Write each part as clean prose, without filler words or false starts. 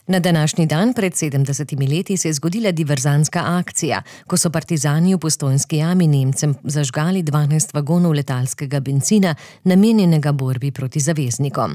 Na današnji dan pred 70 leti se je zgodila diverzantska akcija, ko so partizani v Postojnski jami Nemcem zažgali 12 vagonov letalskega bencina, namenjenega borbi proti zaveznikom.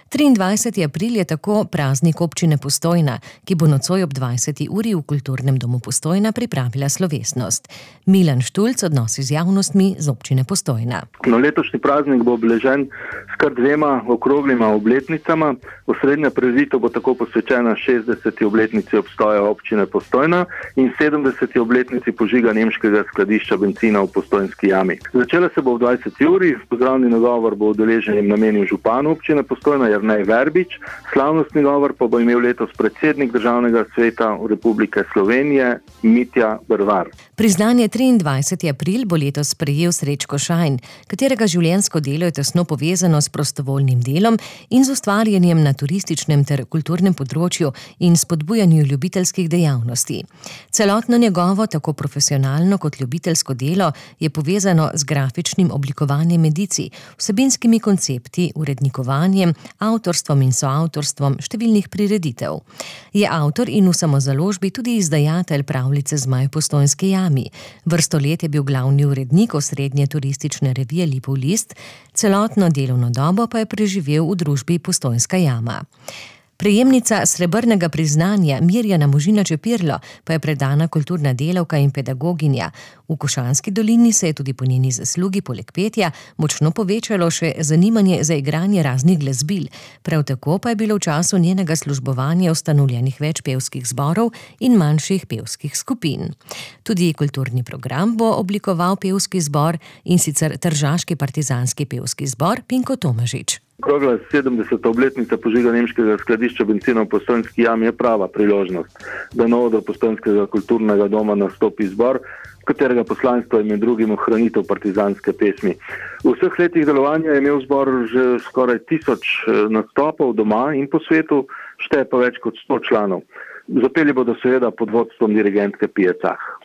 23. april je tako praznik občine Postojna, ki bo nocoj ob 20. uri v Kulturnem domu Postojna pripravila slovesnost. Milan Štulc, odnosi z javnostmi z občine Postojna. Letošnji praznik bo obeležen s kar 2 okroglima obletnicama. Osrednja prireditev bo tako posvečena 60. obletnici obstoja občine Postojna in 70. obletnici požiga nemškega skladišča bencina v Postojnski jami. Začela se bo ob 20. uri, pozdravni nagovor bo udeleženim namenil župan občine Postojna Jernej Verbič, slavnostni govor pa bo imel letos predsednik Državnega sveta Republike Slovenije Mitja Bervar. Priznanje 23. april bo letos prejel Srečko Šajn, katerega življenjsko delo je tesno povezano s prostovoljnim delom in z ustvarjanjem na turističnem ter kulturnem področju in spodbujanju ljubiteljskih dejavnosti. Celotno njegovo, tako profesionalno kot ljubiteljsko delo, je povezano z grafičnim oblikovanjem edicij, vsebinskimi koncepti, urednikovanjem, avtorstvom in soavtorstvom številnih prireditev. Je avtor in v samozaložbi tudi izdajatelj pravljice Zmaj v Postojnski jami. Vrsto let je bil glavni urednik osrednje turistične revije Lipov list, celotno delovno dobo pa je preživel v družbi Postojnska jama. Prejemnica srebrnega priznanja Mirjana Možina Čepirlo pa je predana kulturna delavka in pedagoginja. V Košanski dolini se je tudi po njeni zaslugi poleg petja močno povečalo še zanimanje za igranje raznih glasbil. Prav tako pa je bilo v času njenega službovanja ustanovljenih več pevskih zborov in manjših pevskih skupin. Tudi kulturni program bo oblikoval pevski zbor, in sicer Tržaški partizanski pevski zbor Pinko Tomažič. Okrogla 70. obletnica požiga nemškega skladišča bencina v Postojnski jami je prava priložnost, da novo do Postojnskega kulturnega doma nastopi zbor, katerega poslanstvo je med drugim ohranitev partizanske pesmi. V vseh letih delovanja je imel zbor že skoraj 1000 nastopov doma in po svetu, šteje pa več kot 100 članov. Zapeli bodo seveda pod vodstvom dirigentke Pije Cah.